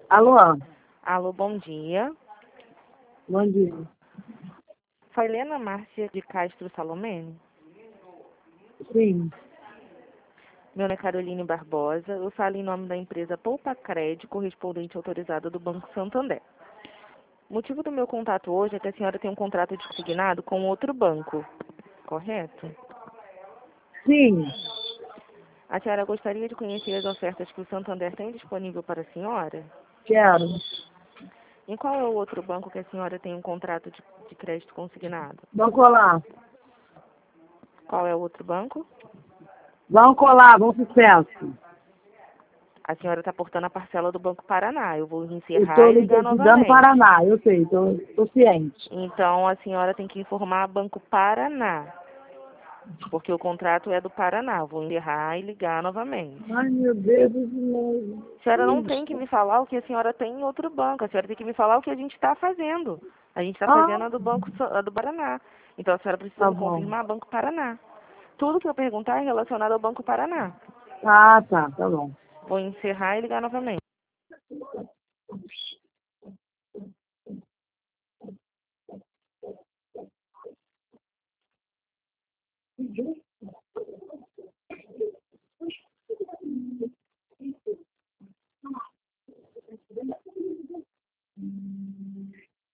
Alô? Alô, bom dia. Bom dia. Foi Helena Márcia de Castro Salomene? Sim. Meu nome é Caroline Barbosa. Eu falo em nome da empresa Poupa Crédito, correspondente autorizada do Banco Santander. O motivo do meu contato hoje é que a senhora tem um contrato de consignado com outro banco, correto? Sim. A senhora gostaria de conhecer as ofertas que o Santander tem disponível para a senhora? Quero. Em qual é o outro banco que a senhora tem um contrato de crédito consignado? Banco Olá. Qual é o outro banco? Banco Olá, Bom Sucesso. A senhora está portando a parcela do Banco Paraná. Eu vou Eu encerrar estou e ligar ligando novamente. Paraná, eu sei, estou ciente. Então, a senhora tem que informar Banco Paraná, porque o contrato é do Paraná. Eu vou encerrar e ligar novamente. Ai, meu Deus do céu. A senhora não tem que me falar o que a senhora tem em outro banco. A senhora tem que me falar o que a gente está fazendo. A gente está fazendo Ah, a do Paraná. Então, a senhora precisa tá me bom. confirmar Banco Paraná. Tudo que eu perguntar é relacionado ao Banco Paraná. Ah, tá bom. Vou encerrar e ligar novamente.